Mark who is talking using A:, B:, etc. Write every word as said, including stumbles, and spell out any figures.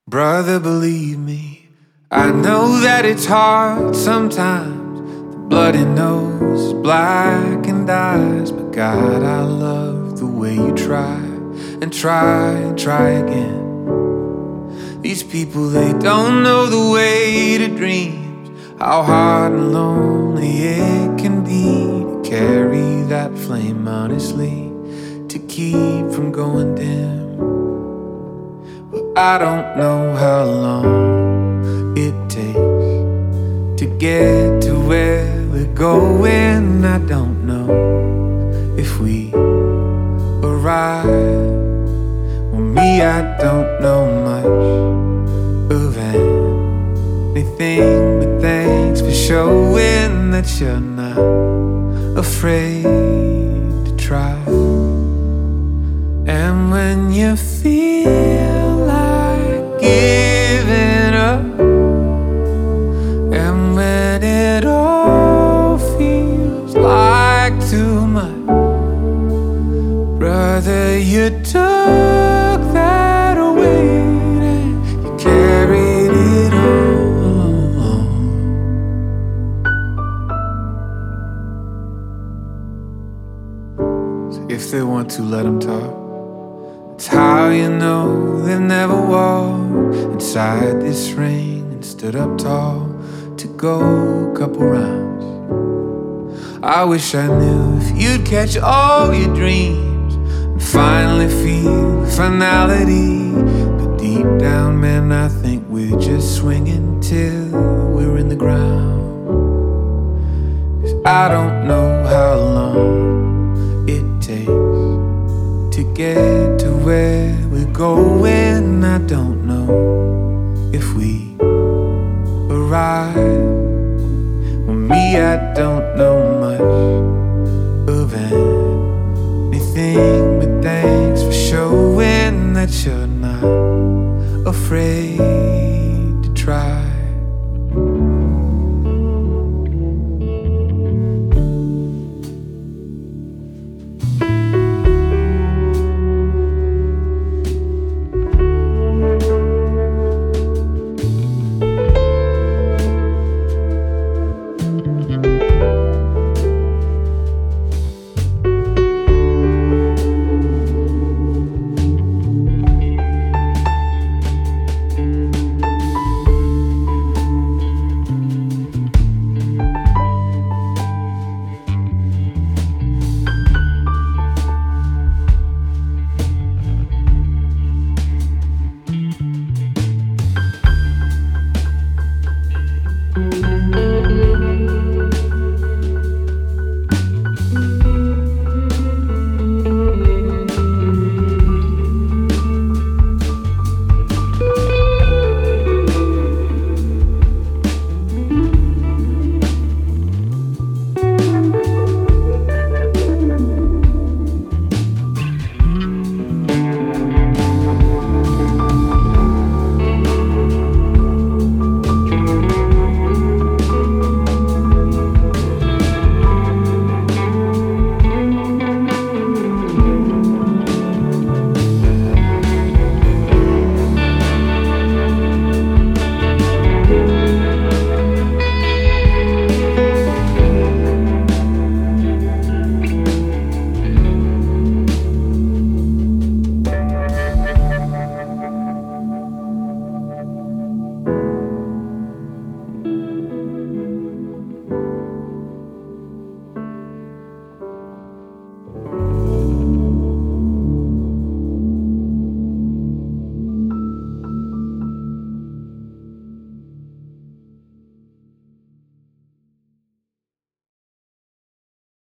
A: Brother, believe me, I know that it's hard sometimes. The bloody nose is black and eyes, but God, I love the way you try and try and try again. These people, they don't know the way to dreams, how hard and lonely it can be to carry that flame honestly, to keep from going dim. But I don't know how long it takes to get to where we're going. I don't know if we arrive. Well, me, I don't know much of anything, but thanks for showing that you're not afraid to try. And when you feel like giving up, and when it all feels like too much, brother, you took that away and you carried it on. So if they want to, let them talk. It's how you know they've never walked inside this ring and stood up tall to go a couple rounds. I wish I knew if you'd catch all your dreams and finally feel finality. But deep down, man, I think we're just swinging till we're in the ground. 'Cause I don't know how long it takes to get to where we're going. I don't know if we arrive. Well, me, I don't know much of anything, but thanks for showing that you're not afraid to try.